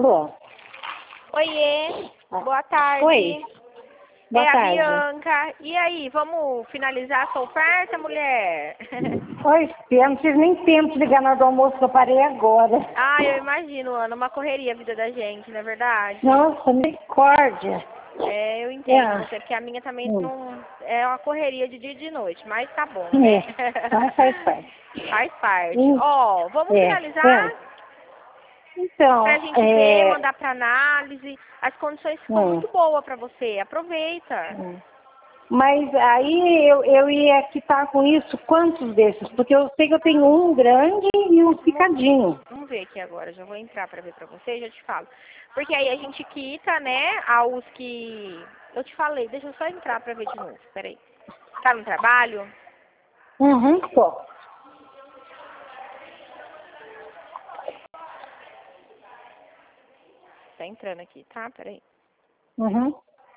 Alô? Oiê, Ah, boa tarde. Oi, boa a tarde. Bianca. E aí, vamos finalizar a sua oferta, mulher? Oi, eu não tive nem tempo de ligar na hora do almoço, que eu parei agora. Ah, eu imagino, Ana, uma correria a vida da gente, não é verdade? Nossa, misericórdia. É, eu entendo É. você, porque a minha também Hum. não é uma correria de dia e de noite, mas tá bom, né? Mas faz parte. Faz parte. Hum. Ó, vamos É, finalizar pra Então, gente ver, mandar pra análise. As condições ficam hum, muito boas pra você, aproveita. hum. Mas aí eu ia quitar com isso quantos desses? Porque eu sei que eu tenho um grande e um picadinho. Vamos ver aqui agora, já vou entrar pra ver pra você e já te falo. Porque aí a gente quita, né, aos que... Eu te falei, deixa eu só entrar pra ver de novo, peraí. Tá no trabalho? Uhum, pô. Tá entrando aqui, tá? Peraí. Uhum.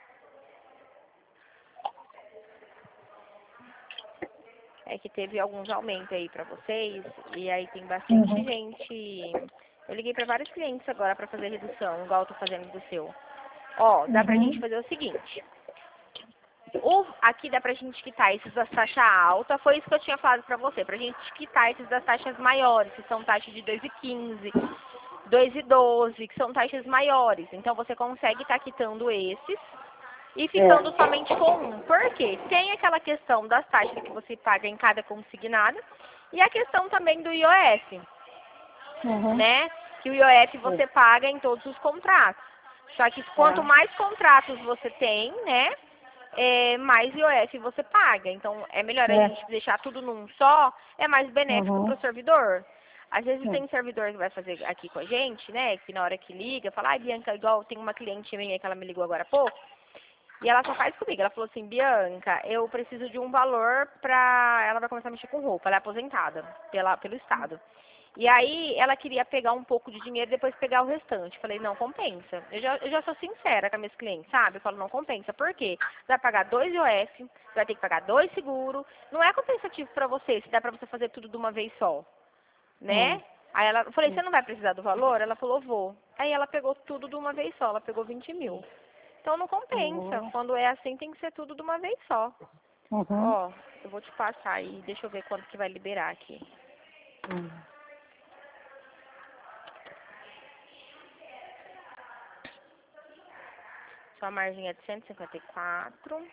É que teve alguns aumentos aí pra vocês, e aí tem bastante Uhum. gente... Eu liguei pra vários clientes agora pra fazer redução, igual eu tô fazendo do seu. Ó, dá pra gente Uhum. fazer o seguinte... Aqui dá pra gente quitar esses das taxas altas, foi isso que eu tinha falado pra você, pra gente quitar esses das taxas maiores, que são taxas de 2,15, 2,12, que são taxas maiores. Então você consegue estar quitando esses e ficando É. somente com um. Por quê? Tem aquela questão das taxas que você paga em cada consignada e a questão também do IOF, Uhum. né? Que o IOF É. você paga em todos os contratos. Só que quanto Tá. mais contratos você tem, né? Mais IOF você paga. Então, é melhor a É. gente deixar tudo num só, é mais benéfico para Uhum. o servidor. Às vezes É. tem servidor que vai fazer aqui com a gente, né? Que na hora que liga, fala, ai, Bianca, igual tem uma cliente minha que ela me ligou agora há pouco, e ela só faz comigo. Ela falou assim, Bianca, eu preciso de um valor pra... Ela vai começar a mexer com roupa, ela é aposentada pelo Estado. E aí ela queria pegar um pouco de dinheiro e depois pegar o restante. Falei, não compensa. Eu já sou sincera com as minhas clientes, sabe? Eu falo, não compensa. Por quê? Você vai pagar 2 IOF, você vai ter que pagar 2 seguros. Não é compensativo pra você, se dá pra você fazer tudo de uma vez só, Hum. né? Aí eu falei, você não vai precisar do valor? Ela falou, vou. Aí ela pegou tudo de uma vez só, ela pegou 20 mil. Então não compensa. Uhum. Quando é assim, tem que ser tudo de uma vez só. Uhum. Ó, eu vou te passar aí, deixa eu ver quanto que vai liberar aqui. Hum. Sua margem é de 154.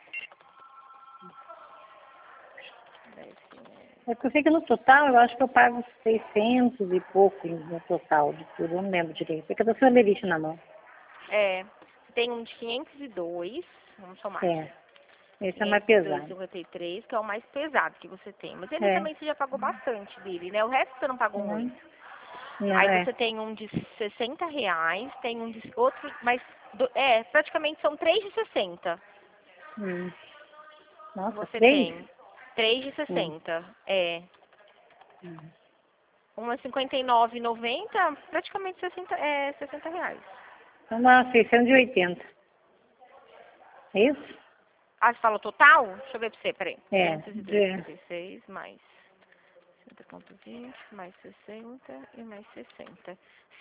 É que eu sei que no total, eu acho que eu pago 600 e pouco no total de tudo, eu não lembro direito. É que eu tô sem a beliche na mão. É, você tem um de 502, vamos somar aqui. É, esse é mais pesado. 502,53, que é o mais pesado que você tem. Mas ele É. também você já pagou bastante dele, né? O resto você não pagou Uhum. muito. Não, Aí é. você tem um de R$ 60, tem um de outro, mas praticamente são 3 de 60. Hum. Nossa, Você 3? tem 3 de Hum. 60, é. Hum. Uma 59,90, praticamente R$ 60. Uma 680. É isso? Ah, você fala o total? Deixa eu ver pra você, peraí. É. De... 502,56 mais 60,20 mais 60 e mais 60.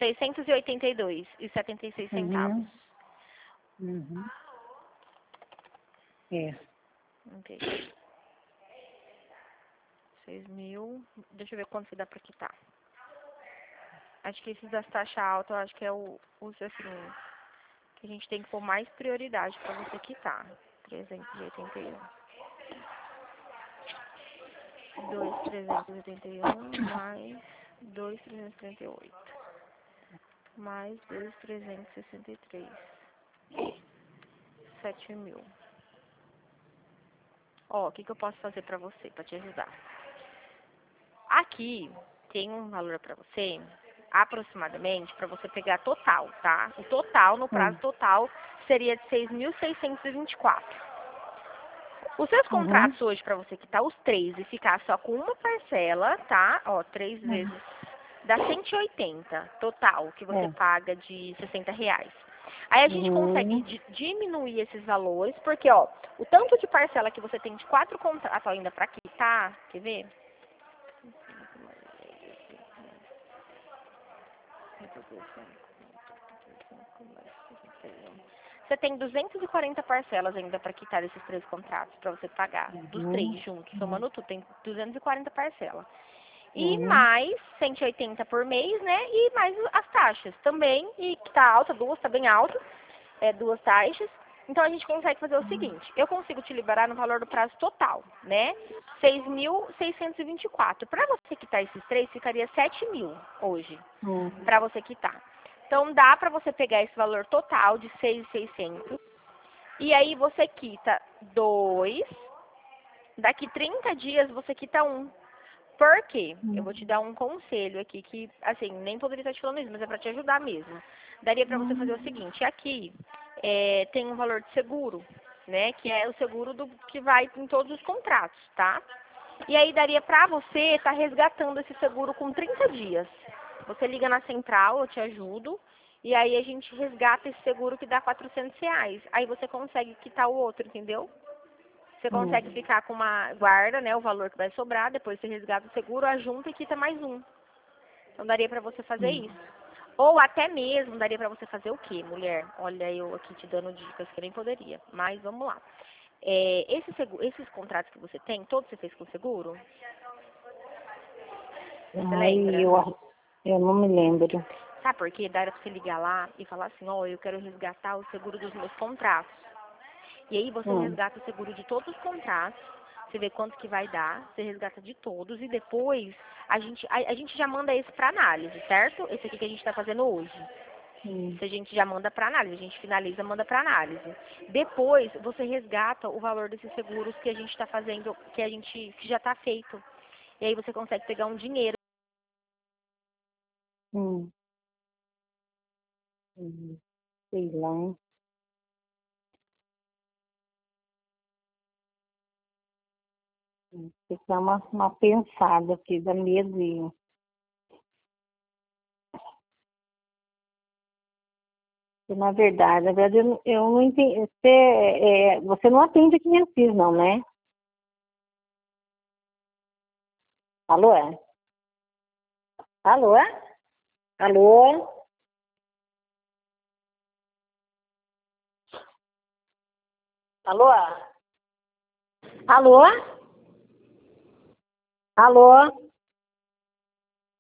682,76 centavos. Uhum. Uhum. É. Ok. 6.000. Deixa eu ver quanto que dá pra quitar. Acho que esses das taxas altas, eu acho que é os assim, que a gente tem que pôr mais prioridade pra você quitar. 381. 2.381 mais 2.338 mais 2.363. 7.000. Ó, o que que eu posso fazer pra você, pra te ajudar? Aqui tem um valor pra você, aproximadamente, pra você pegar total, tá? O total, no prazo Hum. total, seria de 6.624. Os seus Uhum. contratos hoje, pra você quitar os três e ficar só com uma parcela, tá? Ó, 3 Uhum. vezes dá 180 total que você É. paga de R$ 60. Aí a gente consegue Uhum. diminuir esses valores, porque, ó, o tanto de parcela que você tem de 4 contratos ainda pra quitar, quer ver? Você tem 240 parcelas ainda para quitar esses 3 contratos, para você pagar. Dos 3 juntos, somando tudo, tem 240 parcelas. E mais 180 por mês, né? E mais as taxas também, e que tá alta, tá bem alta, 2 taxas. Então a gente consegue fazer o seguinte, eu consigo te liberar no valor do prazo total, né? 6.624. Para você quitar esses 3, ficaria 7.000 hoje, para você quitar. Então dá para você pegar esse valor total de 6.600 e aí você quita 2, daqui 30 dias você quita 1. Por quê? Eu vou te dar um conselho aqui que, assim, nem poderia estar te falando isso, mas é para te ajudar mesmo. Daria para você fazer o seguinte, aqui tem um valor de seguro, né, que é o seguro que vai em todos os contratos, tá? E aí daria para você estar resgatando esse seguro com 30 dias. Você liga na central, eu te ajudo, e aí a gente resgata esse seguro que dá R$ 400. Aí você consegue quitar o outro, entendeu? Você consegue ficar com uma guarda, né, o valor que vai sobrar, depois você resgata o seguro, ajunta e quita mais um. Então daria para você fazer isso. Ou até mesmo daria para você fazer o quê, mulher? Olha, eu aqui te dando dicas que eu nem poderia, mas vamos lá. Esses contratos que você tem, todos você fez com seguro? Você lembra? Eu não me lembro. Sabe por quê? Daria pra você ligar lá e falar assim, ó, eu quero resgatar o seguro dos meus contratos. E aí você resgata o seguro de todos os contratos, você vê quanto que vai dar, você resgata de todos e depois a gente já manda esse para análise, certo? Esse aqui que a gente está fazendo hoje. A gente já manda para análise, a gente finaliza, manda para análise. Depois você resgata o valor desses seguros que a gente está fazendo, que já está feito. E aí você consegue pegar um dinheiro. Sei lá, hein? Tem que dar uma pensada aqui, dá medo. Na verdade, eu não entendi. Você não atende aqui em Assis, não, né? Alô? Alô? Alô? Alô? Alô? Alô?